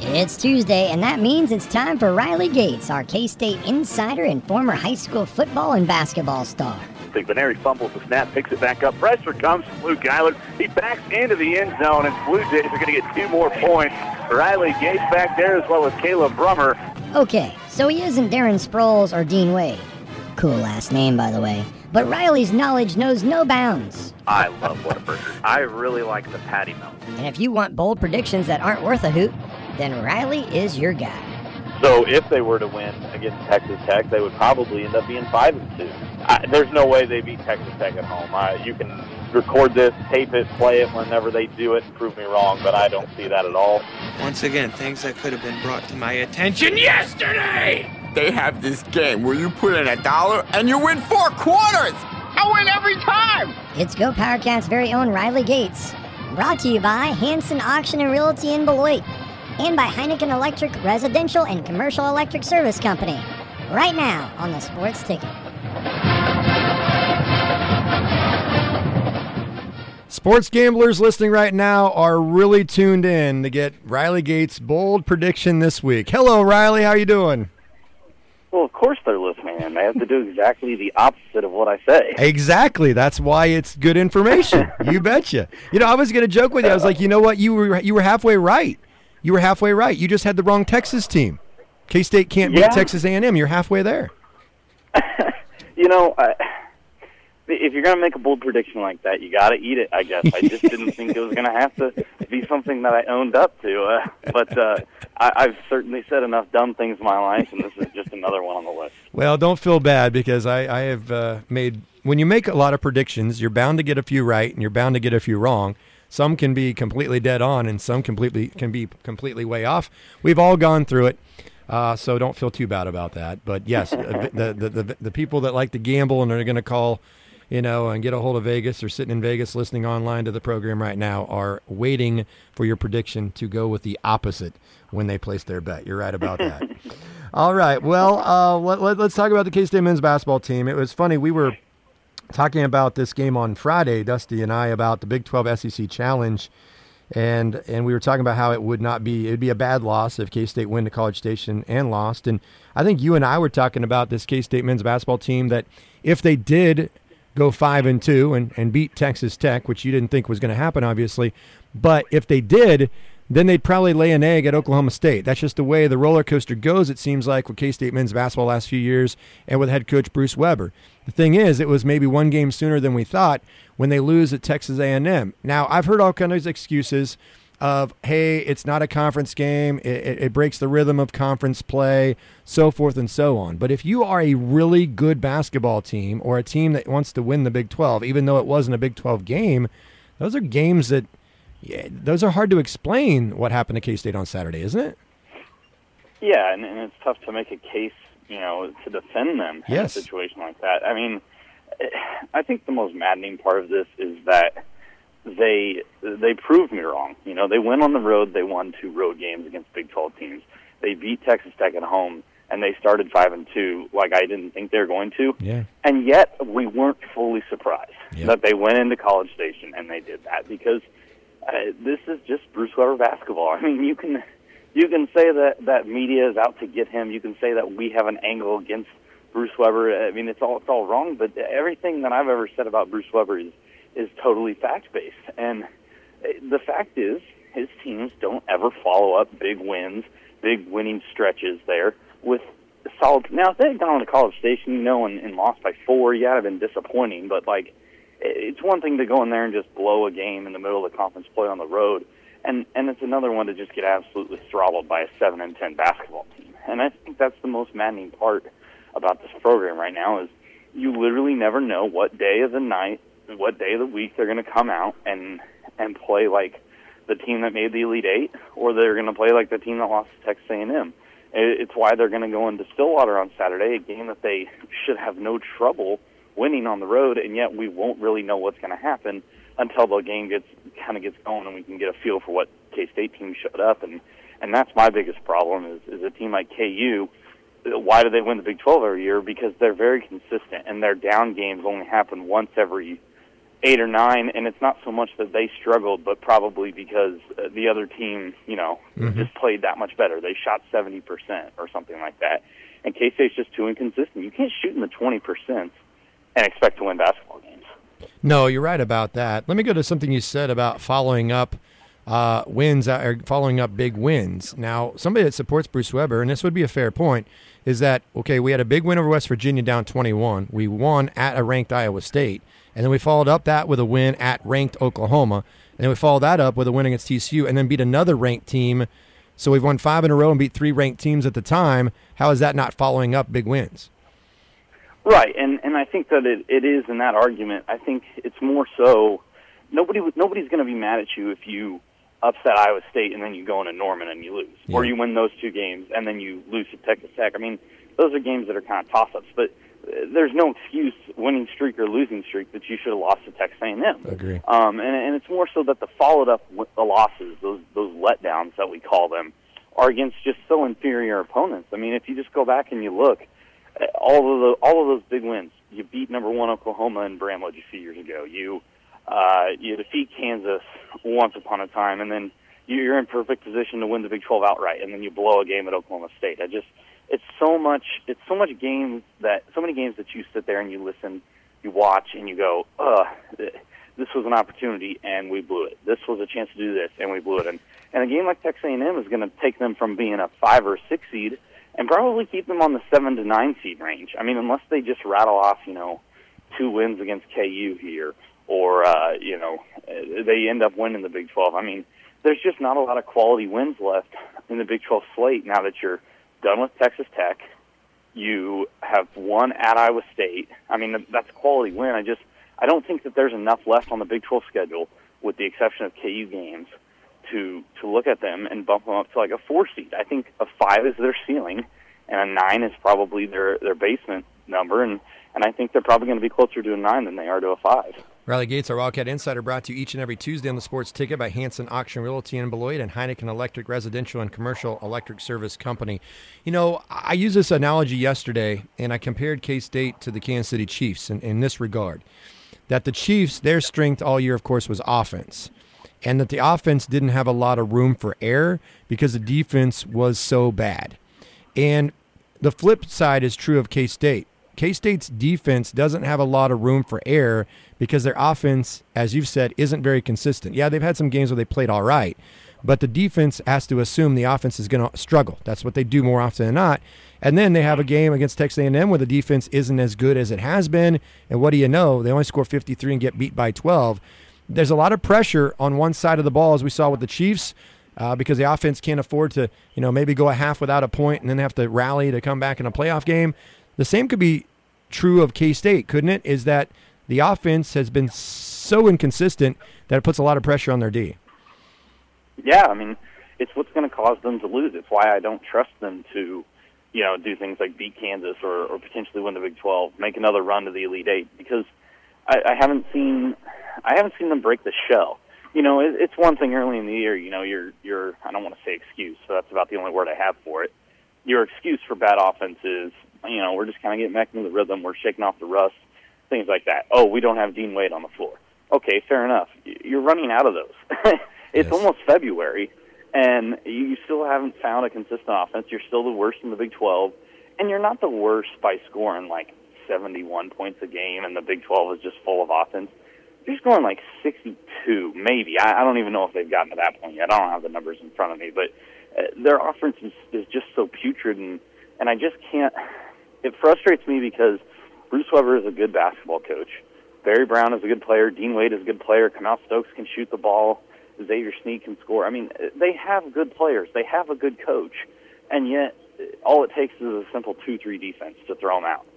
It's Tuesday, and that means it's time for Riley Gates, our K-State insider and former high school football and basketball star. Big Benary fumbles the snap, picks it back up. Pressure comes from Luke Eilert. He backs into the end zone, and Blue Jays are going to get 2 more points. Riley Gates back there, as well as Caleb Brummer. Okay, so he isn't Darren Sproles or Dean Wade. Cool last name, by the way. But Riley's knowledge knows no bounds. I love Whataburger. I really like the patty melt. And if you want bold predictions that aren't worth a hoot, then Riley is your guy. So if they were to win against Texas Tech, they would probably end up being 5-2. There's no way they beat Texas Tech at home. You can record this, tape it, play it whenever they do it and prove me wrong, but I don't see that at all. Once again, things that could have been brought to my attention yesterday! They have this game where you put in $1 and you win 4 quarters. I win every time. It's Go PowerCat's very own Riley Gates. Brought to you by Hanson Auction and Realty in Beloit. And by Heineken Electric Residential and Commercial Electric Service Company. Right now on the Sports Ticket. Sports gamblers listening right now are really tuned in to get Riley Gates' bold prediction this week. Hello, Riley. How you doing? Well, of course they're listening, and they have to do exactly the opposite of what I say. Exactly. That's why it's good information. You betcha. I was going to joke with you. I was like, you know what? You were halfway right. You were halfway right. You just had the wrong Texas team. K-State can't beat Texas A&M. You're halfway there. If you're going to make a bold prediction like that, you got to eat it, I guess. I just didn't think it was going to have to be something that I owned up to. But I've certainly said enough dumb things in my life, and this is just another one on the list. Well, don't feel bad because I have made – when you make a lot of predictions, you're bound to get a few right and you're bound to get a few wrong. Some can be completely dead on and some can be completely way off. We've all gone through it. So don't feel too bad about that. But, yes, the people that like to gamble and are going to call – and get a hold of Vegas or sitting in Vegas listening online to the program right now are waiting for your prediction to go with the opposite when they place their bet. You're right about that. All right. Well, let's talk about the K-State men's basketball team. It was funny. We were talking about this game on Friday, Dusty and I, about the Big 12 SEC Challenge, and we were talking about how it would be a bad loss if K-State went to College Station and lost. And I think you and I were talking about this K-State men's basketball team that if they did go 5-2 and beat Texas Tech, which you didn't think was going to happen, obviously. But if they did, then they'd probably lay an egg at Oklahoma State. That's just the way the roller coaster goes, it seems like, with K-State men's basketball last few years and with head coach Bruce Weber. The thing is, it was maybe one game sooner than we thought when they lose at Texas A&M. Now, I've heard all kinds of excuses of, hey, it's not a conference game, it breaks the rhythm of conference play, so forth and so on. But if you are a really good basketball team or a team that wants to win the Big 12, even though it wasn't a Big 12 game, those are games that, those are hard to explain what happened to K-State on Saturday, isn't it? Yeah, and it's tough to make a case, to defend them in a situation like that. I mean, I think the most maddening part of this is that they proved me wrong. They went on the road. They won 2 road games against Big 12 teams. They beat Texas Tech at home, and they started 5-2 like I didn't think they were going to. Yeah. And yet we weren't fully surprised that they went into College Station and they did that because this is just Bruce Weber basketball. I mean, you can say that media is out to get him. You can say that we have an angle against Bruce Weber. I mean, it's all wrong. But everything that I've ever said about Bruce Weber is totally fact-based. And the fact is his teams don't ever follow up big wins, big winning stretches there with solid. Now, if they had gone to College Station, and lost by 4, yeah, it'd have been disappointing. But, it's one thing to go in there and just blow a game in the middle of the conference play on the road. And it's another one to just get absolutely throttled by a 7-10 basketball team. And I think that's the most maddening part about this program right now is you literally never know what day of the night, what day of the week they're going to come out and play like the team that made the Elite Eight, or they're going to play like the team that lost to Texas A&M. It's why they're going to go into Stillwater on Saturday, a game that they should have no trouble winning on the road, and yet we won't really know what's going to happen until the game gets going and we can get a feel for what K-State team showed up. And that's my biggest problem is a team like KU. Why do they win the Big 12 every year? Because they're very consistent, and their down games only happen once every 8 or 9, and it's not so much that they struggled, but probably because the other team, just played that much better. They shot 70% or something like that. And K-State's just too inconsistent. You can't shoot in the 20% and expect to win basketball games. No, you're right about that. Let me go to something you said about following up wins or following up big wins. Now, somebody that supports Bruce Weber, and this would be a fair point, is that, okay, we had a big win over West Virginia down 21. We won at a ranked Iowa State. And then we followed up that with a win at ranked Oklahoma. And then we followed that up with a win against TCU and then beat another ranked team. So we've won 5 in a row and beat 3 ranked teams at the time. How is that not following up big wins? Right, and I think that it is in that argument. I think it's more so nobody's going to be mad at you if you upset Iowa State and then you go into Norman and you lose. Yeah. Or you win those 2 games and then you lose to Texas Tech. I mean, those are games that are kind of toss-ups, but there's no excuse, winning streak or losing streak, that you should have lost to Texas A&M. Agree. And it's more so that the followed-up losses, those letdowns that we call them, are against just so inferior opponents. I mean, if you just go back and you look, all of those big wins, you beat number 1 Oklahoma in Bramlage a few years ago. You defeat Kansas once upon a time, and then you're in perfect position to win the Big 12 outright, and then you blow a game at Oklahoma State. It's so many games that you sit there and you listen, you watch, and you go, this was an opportunity and we blew it. This was a chance to do this and we blew it. And a game like Texas A&M is going to take them from being a 5 or 6 seed and probably keep them on the 7 to 9 seed range. I mean, unless they just rattle off, 2 wins against KU here, or they end up winning the Big 12. I mean, there's just not a lot of quality wins left in the Big 12 slate now that you're done with Texas Tech. You have won at Iowa State. I mean, that's a quality win. I don't think that there's enough left on the Big 12 schedule, with the exception of KU games, to look at them and bump them up to like a 4 seed. I think a 5 is their ceiling, and a 9 is probably their basement number, and I think they're probably going to be closer to a 9 than they are to a 5. Riley Gates, our Wildcat Insider, brought to you each and every Tuesday on the Sports Ticket by Hanson Auction Realty in Beloit and Heineken Electric Residential and Commercial Electric Service Company. I used this analogy yesterday, and I compared K-State to the Kansas City Chiefs in this regard, that the Chiefs, their strength all year, of course, was offense, and that the offense didn't have a lot of room for error because the defense was so bad. And the flip side is true of K-State. K-State's defense doesn't have a lot of room for error because their offense, as you've said, isn't very consistent. Yeah, they've had some games where they played all right, but the defense has to assume the offense is going to struggle. That's what they do more often than not. And then they have a game against Texas A&M where the defense isn't as good as it has been, and what do you know? They only score 53 and get beat by 12. There's a lot of pressure on one side of the ball, as we saw with the Chiefs, because the offense can't afford to, maybe go a half without a point and then have to rally to come back in a playoff game. The same could be true of K-State, couldn't it? Is that the offense has been so inconsistent that it puts a lot of pressure on their D. Yeah, I mean, it's what's going to cause them to lose. It's why I don't trust them to, do things like beat Kansas or potentially win the Big 12, make another run to the Elite Eight, because I haven't seen them break the shell. It's one thing early in the year, your I don't want to say excuse, so that's about the only word I have for it. Your excuse for bad offense is, we're just kind of getting back into the rhythm. We're shaking off the rust, things like that. Oh, we don't have Dean Wade on the floor. Okay, fair enough. You're running out of those. It's almost February, and you still haven't found a consistent offense. You're still the worst in the Big 12, and you're not the worst by scoring like 71 points a game, and the Big 12 is just full of offense. You're scoring like 62, maybe. I don't even know if they've gotten to that point yet. I don't have the numbers in front of me, but their offense is just so putrid, and I just can't. It frustrates me because Bruce Weber is a good basketball coach. Barry Brown is a good player. Dean Wade is a good player. Kamau Stokes can shoot the ball. Xavier Sneed can score. I mean, they have good players. They have a good coach. And yet, all it takes is a simple 2-3 defense to throw them out.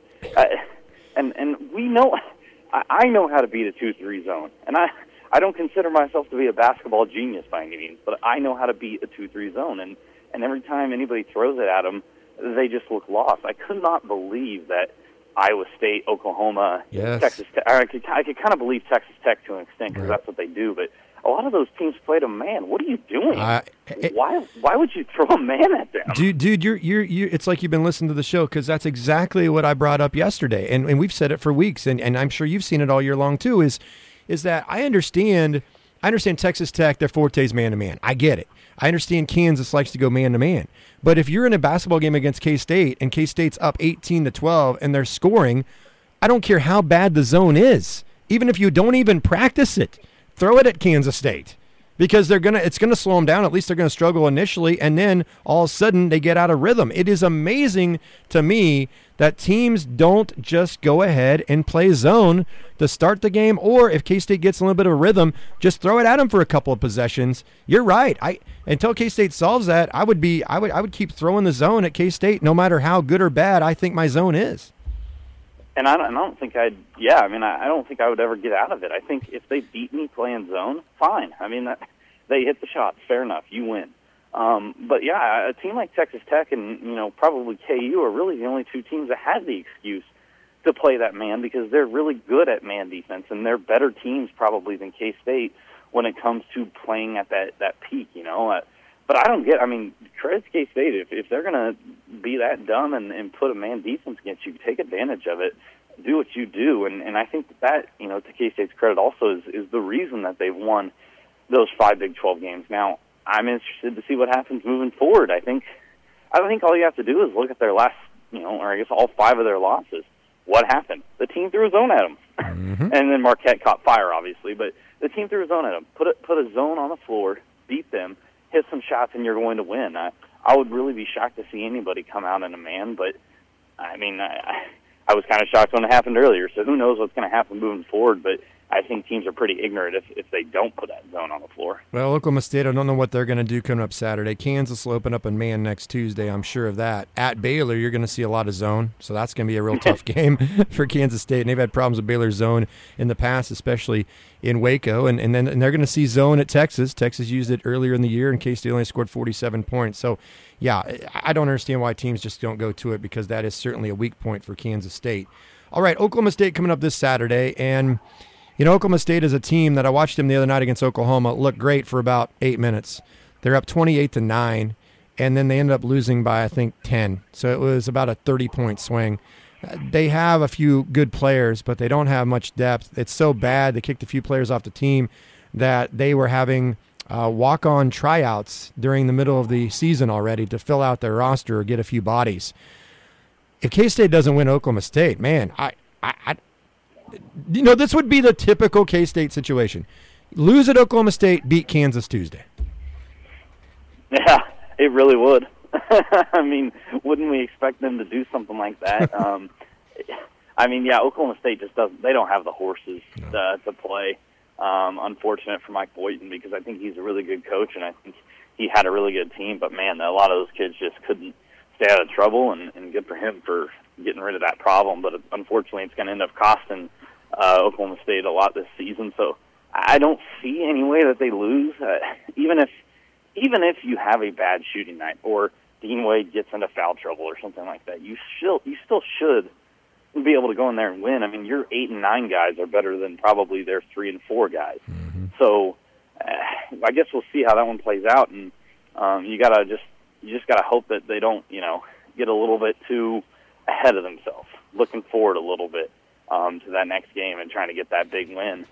And we know, I know how to beat a 2-3 zone. And I don't consider myself to be a basketball genius by any means, but I know how to beat a 2-3 zone. And every time anybody throws it at them, they just look lost. I could not believe that Iowa State, Oklahoma, Texas Tech. I could kind of believe Texas Tech to an extent because that's what they do. But a lot of those teams played a man. What are you doing? Why would you throw a man at them? Dude, you're it's like you've been listening to the show, because that's exactly what I brought up yesterday, and we've said it for weeks, and I'm sure you've seen it all year long too. Is is that I understand Texas Tech, their forte is man-to-man. I get it. I understand Kansas likes to go man-to-man. But if you're in a basketball game against K-State and K-State's up 18-12 and they're scoring, I don't care how bad the zone is. Even if you don't even practice it, throw it at Kansas State. Because it's gonna slow them down. At least they're gonna struggle initially, and then all of a sudden they get out of rhythm. It is amazing to me that teams don't just go ahead and play zone to start the game, or if K-State gets a little bit of a rhythm, just throw it at them for a couple of possessions. You're right. Until K-State solves that, I would keep throwing the zone at K-State, no matter how good or bad I think my zone is. And I don't think I don't think I would ever get out of it. I think if they beat me playing zone, fine. I mean, they hit the shots, fair enough, you win. But yeah, a team like Texas Tech and probably KU are really the only two teams that have the excuse to play that man, because they're really good at man defense, and they're better teams probably than K-State when it comes to playing at that peak. But I don't get. I mean, credit to K-State if they're going to be that dumb and put a man defense against you, take advantage of it, do what you do, and I think that to K-State's credit also is the reason that they've won those 5 Big 12 games. Now I'm interested to see what happens moving forward. I think all you have to do is look at their last, or I guess all 5 of their losses. What happened? The team threw a zone at them, and then Marquette caught fire, obviously. But the team threw a zone at them. Put a zone on the floor, beat them, hit some shots, and you're going to win. I would really be shocked to see anybody come out in a man, but I mean, I was kind of shocked when it happened earlier. So who knows what's going to happen moving forward? But I think teams are pretty ignorant if they don't put that zone on the floor. Well, Oklahoma State, I don't know what they're going to do coming up Saturday. Kansas will open up in man next Tuesday, I'm sure of that. At Baylor, you're going to see a lot of zone, so that's going to be a real tough game for Kansas State. And they've had problems with Baylor's zone in the past, especially in Waco. And they're going to see zone at Texas. Texas used it earlier in the year, and K-State only scored 47 points. So, yeah, I don't understand why teams just don't go to it, because that is certainly a weak point for Kansas State. All right, Oklahoma State coming up this Saturday, and Oklahoma State is a team that I watched them the other night against Oklahoma look great for about 8 minutes. They're up 28-9, and then they ended up losing by, I think, 10. So it was about a 30-point swing. They have a few good players, but they don't have much depth. It's so bad. They kicked a few players off the team that they were having walk-on tryouts during the middle of the season already to fill out their roster or get a few bodies. If K-State doesn't win Oklahoma State, man, this would be the typical K-State situation. Lose at Oklahoma State, beat Kansas Tuesday. Yeah, it really would. I mean, wouldn't we expect them to do something like that? I mean, yeah, Oklahoma State just doesn't. They don't have the horses to play. Unfortunate for Mike Boynton, because I think he's a really good coach, and I think he had a really good team. But man, a lot of those kids just couldn't stay out of trouble, and good for him for getting rid of that problem. But unfortunately, it's going to end up costing Oklahoma State a lot this season. So I don't see any way that they lose, even if you have a bad shooting night or Dean Wade gets into foul trouble or something like that. You still should be able to go in there and win. I mean, your 8 and 9 guys are better than probably their 3 and 4 guys. Mm-hmm. So I guess we'll see how that one plays out, and you just gotta hope that they don't get a little bit too ahead of themselves, looking forward a little bit to that next game and trying to get that big win.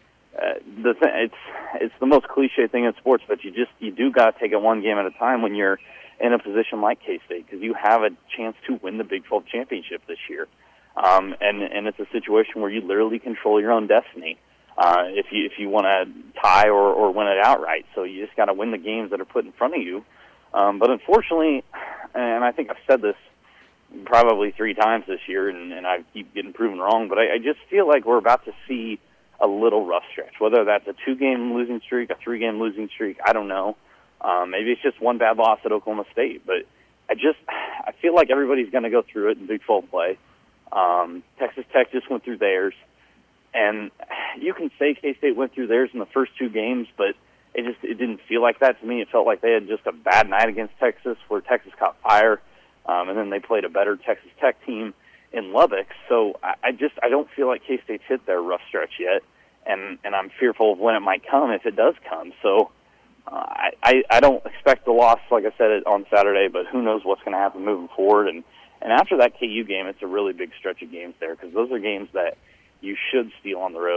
It's the most cliche thing in sports, but you do got to take it one game at a time when you're in a position like K-State, because you have a chance to win the Big 12 championship this year, and it's a situation where you literally control your own destiny if you want to tie or win it outright. So you just got to win the games that are put in front of you. But unfortunately, and I think I've said this probably 3 times this year, and I keep getting proven wrong, but I just feel like we're about to see a little rough stretch, whether that's a 2-game losing streak, a 3-game losing streak, I don't know. Maybe it's just one bad loss at Oklahoma State, but I feel like everybody's going to go through it in Big 12 play. Texas Tech just went through theirs, and you can say K-State went through theirs in the first 2 games, but it didn't feel like that to me. It felt like they had just a bad night against Texas, where Texas caught fire, and then they played a better Texas Tech team in Lubbock. So I don't feel like K-State's hit their rough stretch yet, and I'm fearful of when it might come, if it does come. So I don't expect the loss, like I said, on Saturday, but who knows what's going to happen moving forward. And after that KU game, it's a really big stretch of games there, because those are games that you should steal on the road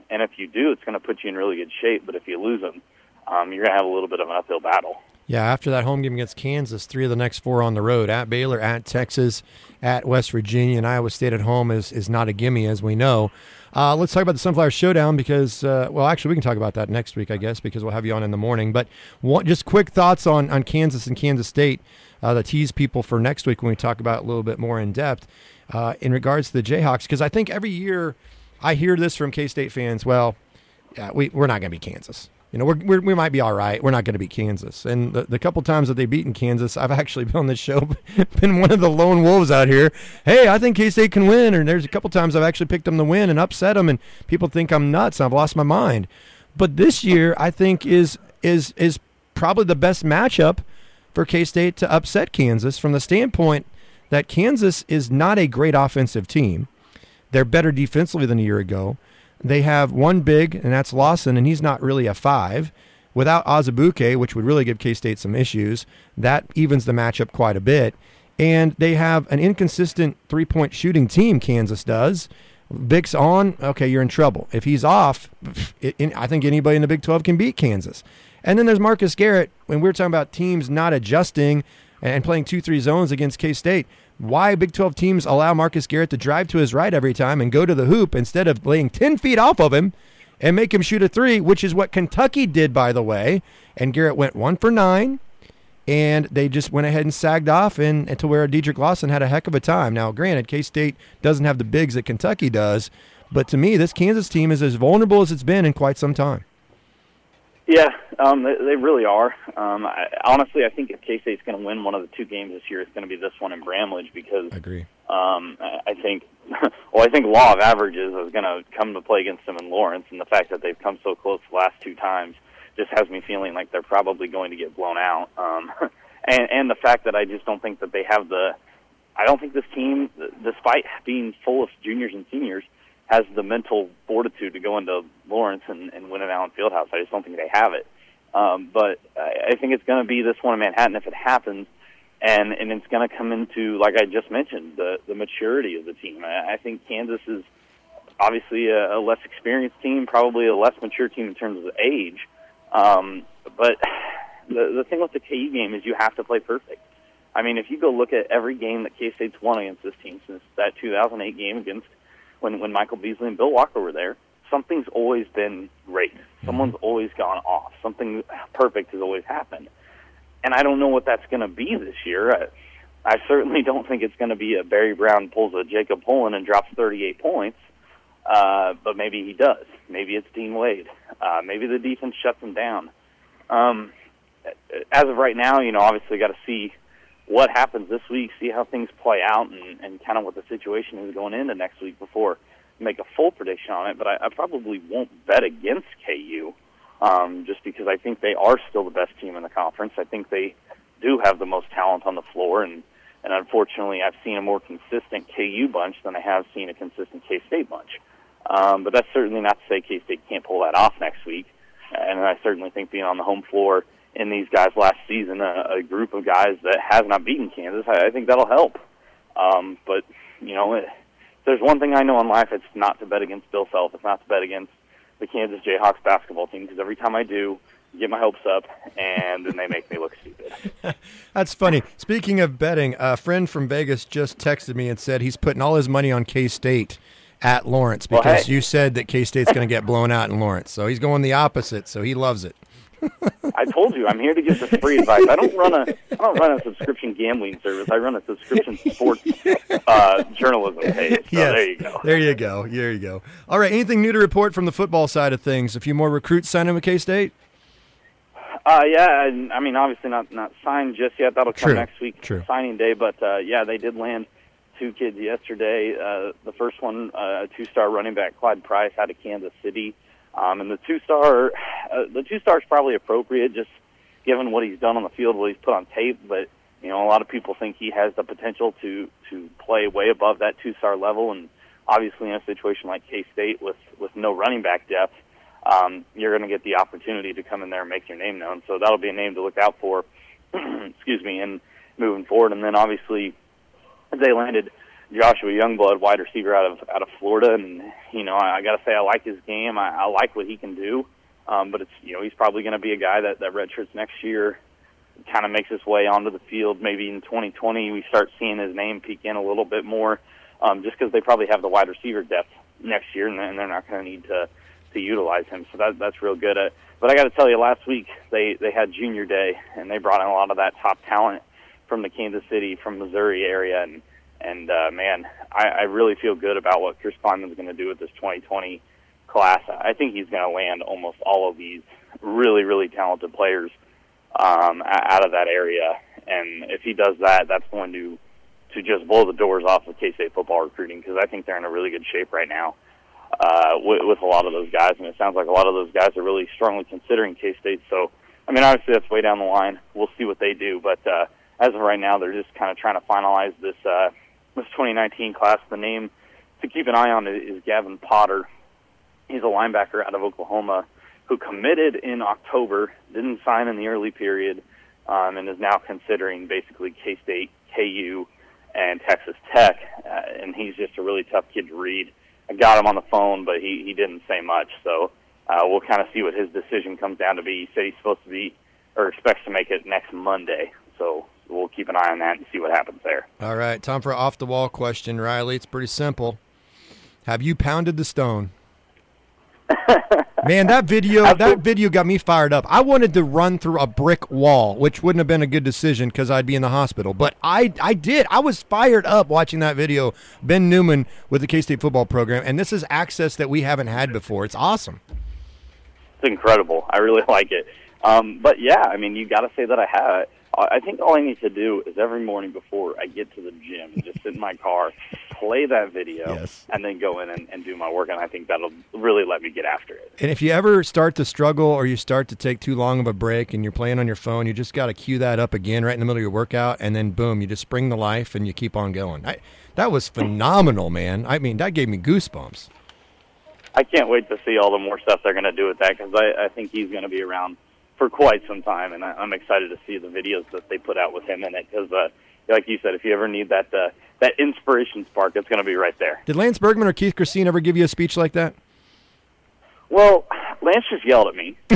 And if you do, it's going to put you in really good shape. But if you lose them, you're going to have a little bit of an uphill battle. Yeah, after that home game against Kansas, 3 of the next 4 on the road. At Baylor, at Texas, at West Virginia, and Iowa State at home is not a gimme, as we know. Let's talk about the Sunflower Showdown because, well, actually, we can talk about that next week, I guess, because we'll have you on in the morning. But just quick thoughts on Kansas and Kansas State, the tease people for next week when we talk about it a little bit more in depth in regards to the Jayhawks, because I think every year I hear this from K-State fans, well, yeah, we're not going to be Kansas. You know, we might be all right. We're not going to beat Kansas. And the couple times that they've beaten Kansas, I've actually been on this show, been one of the lone wolves out here. Hey, I think K-State can win. And there's a couple times I've actually picked them to win and upset them, and people think I'm nuts. I've lost my mind. But this year, I think is probably the best matchup for K-State to upset Kansas from the standpoint that Kansas is not a great offensive team. They're better defensively than a year ago. They have one big, and that's Lawson, and he's not really a 5. Without Azubuike, which would really give K-State some issues, that evens the matchup quite a bit. And they have an inconsistent three-point shooting team, Kansas does. Bick's on, okay, you're in trouble. If he's off, I think anybody in the Big 12 can beat Kansas. And then there's Marcus Garrett. When we're talking about teams not adjusting and playing 2-3 zones against K-State, why Big 12 teams allow Marcus Garrett to drive to his right every time and go to the hoop instead of laying 10 feet off of him and make him shoot a 3, which is what Kentucky did, by the way. And Garrett went 1 for 9, and they just went ahead and sagged off and to where Dedrick Lawson had a heck of a time. Now, granted, K-State doesn't have the bigs that Kentucky does, but to me, this Kansas team is as vulnerable as it's been in quite some time. Yeah, they really are. Honestly, I think if K-State's going to win one of the 2 games this year, it's going to be this one in Bramlage because I agree. I think law of averages is going to come to play against them in Lawrence, and the fact that they've come so close the last 2 times just has me feeling like they're probably going to get blown out. And the fact that I just don't think that they have I don't think this team, despite being full of juniors and seniors, has the mental fortitude to go into Lawrence and win it Allen Fieldhouse. I just don't think they have it. But I think it's going to be this one in Manhattan if it happens, and it's going to come into, like I just mentioned, the maturity of the team. I think Kansas is obviously a less experienced team, probably a less mature team in terms of age. But the thing with the KU game is you have to play perfect. I mean, if you go look at every game that K-State's won against this team since that 2008 game against when Michael Beasley and Bill Walker were there, something's always been great. Someone's always gone off. Something perfect has always happened. And I don't know what that's going to be this year. I certainly don't think it's going to be a Barry Brown pulls a Jacob Pullen and drops 38 points, but maybe he does. Maybe it's Dean Wade. Maybe the defense shuts him down. As of right now, obviously got to see what happens this week, see how things play out, and kind of what the situation is going into next week before I make a full prediction on it. But I probably won't bet against KU just because I think they are still the best team in the conference. I think they do have the most talent on the floor, and unfortunately I've seen a more consistent KU bunch than I have seen a consistent K-State bunch. But that's certainly not to say K-State can't pull that off next week. And I certainly think being on the home floor in these guys last season, a group of guys that has not beaten Kansas, I think that'll help. But, if there's one thing I know in life, it's not to bet against Bill Self. It's not to bet against the Kansas Jayhawks basketball team, because every time I do, get my hopes up, and then they make me look stupid. That's funny. Speaking of betting, a friend from Vegas just texted me and said he's putting all his money on K-State at Lawrence because you said that K-State's going to get blown out in Lawrence. So he's going the opposite, so he loves it. I told you, I'm here to give the free advice. I don't run a subscription gambling service. I run a subscription sports journalism page. So yes. There you go. There you go. All right, anything new to report from the football side of things? A few more recruits signing with K-State? Yeah, I mean, obviously not signed just yet. That'll come next week, signing day. But, they did land 2 kids yesterday. The first one, a 2-star running back, Clyde Price, out of Kansas City. And the 2-star is probably appropriate, just given what he's done on the field, what he's put on tape. But a lot of people think he has the potential to play way above that 2-star level. And obviously, in a situation like K-State with no running back depth, you're going to get the opportunity to come in there and make your name known. So that'll be a name to look out for. Excuse me, and moving forward. And then obviously, they landed Joshua Youngblood, wide receiver out of Florida, and I got to say I like his game. I like what he can do, but it's he's probably going to be a guy that redshirts next year, kind of makes his way onto the field. Maybe in 2020 we start seeing his name peek in a little bit more, just because they probably have the wide receiver depth next year, and they're not going to need to utilize him. So that's real good. But I got to tell you, last week they had Junior Day, and they brought in a lot of that top talent from the Kansas City, from Missouri area, and man, I really feel good about what Chris Klieman's going to do with this 2020 class. I think he's going to land almost all of these really, really talented players out of that area, and if he does that, that's going to just blow the doors off of K-State football recruiting, because I think they're in a really good shape right now with a lot of those guys, and it sounds like a lot of those guys are really strongly considering K-State. So, I mean, obviously that's way down the line. We'll see what they do, but as of right now, they're just kind of trying to finalize this 2019 class. The name to keep an eye on is Gavin Potter. He's a linebacker out of Oklahoma who committed in October, didn't sign in the early period, and is now considering basically K-State, KU, and Texas Tech. And he's just a really tough kid to read. I got him on the phone, but he didn't say much. So we'll kind of see what his decision comes down to be. He said he's supposed to be, or expects to make it next Monday. So we'll keep an eye on that and see what happens there. All right, time for an off-the-wall question, Riley. It's pretty simple. Have you pounded the stone? Man, that video got me fired up. I wanted to run through a brick wall, which wouldn't have been a good decision because I'd be in the hospital. But I did. I was fired up watching that video. Ben Newman with the K-State football program, and this is access that we haven't had before. It's awesome. It's incredible. I really like it. But, yeah, I mean, you got to say that I have. I think all I need to do is every morning before I get to the gym, just sit in my car, play that video, yes, and then go in and do my work, and I think that'll really let me get after it. And if you ever start to struggle or you start to take too long of a break and you're playing on your phone, you just got to cue that up again right in the middle of your workout, and then, boom, you just spring to life and you keep on going. That was phenomenal, man. I mean, that gave me goosebumps. I can't wait to see all the more stuff they're going to do with that, because I think he's going to be around for quite some time, and I'm excited to see the videos that they put out with him in it, because like you said, if you ever need that inspiration spark, it's going to be right there. Did Lance Bergman or Keith Christine ever give you a speech like that? Well, Lance just yelled at me.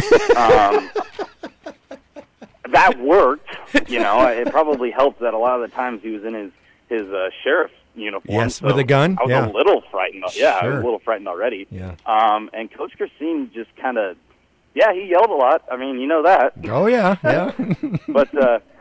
That worked. It probably helped that a lot of the times he was in his sheriff's uniform. Yes, so with a gun. I was a little frightened. Yeah, sure. I was a little frightened already. Yeah. And Coach Christine just kind of, he yelled a lot. I mean, you know that. Oh yeah. but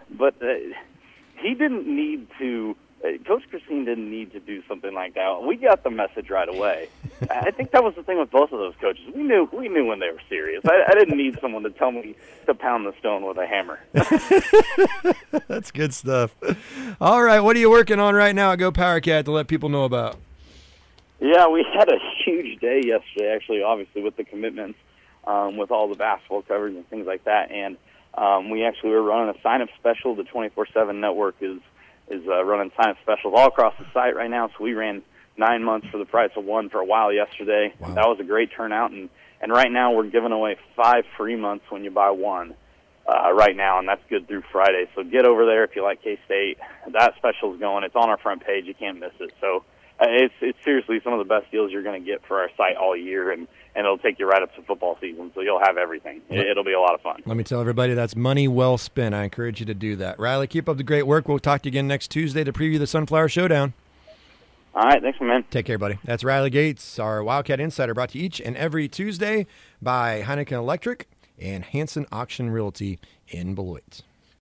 he didn't need to. Coach Christine didn't need to do something like that. We got the message right away. I think that was the thing with both of those coaches. We knew when they were serious. I didn't need someone to tell me to pound the stone with a hammer. That's good stuff. All right, what are you working on right now at Go Power Cat to let people know about? Yeah, we had a huge day yesterday, actually, obviously, with the commitments, with all the basketball coverage and things like that. And we actually were running a sign-up special. The 24/7 network is running sign-up specials all across the site right now. So we ran 9 months for the price of one for a while yesterday. Wow. That was a great turnout. And right now we're giving away 5 free months when you buy one right now, and that's good through Friday. So get over there if you like K-State. That special is going. It's on our front page. You can't miss it. So it's seriously some of the best deals you're going to get for our site all year, and it'll take you right up to football season, so you'll have everything. It'll be a lot of fun. Let me tell everybody that's money well spent. I encourage you to do that. Riley, keep up the great work. We'll talk to you again next Tuesday to preview the Sunflower Showdown. All right, thanks, man. Take care, buddy. That's Riley Gates, our Wildcat Insider, brought to you each and every Tuesday by Heineken Electric and Hanson Auction Realty in Beloit.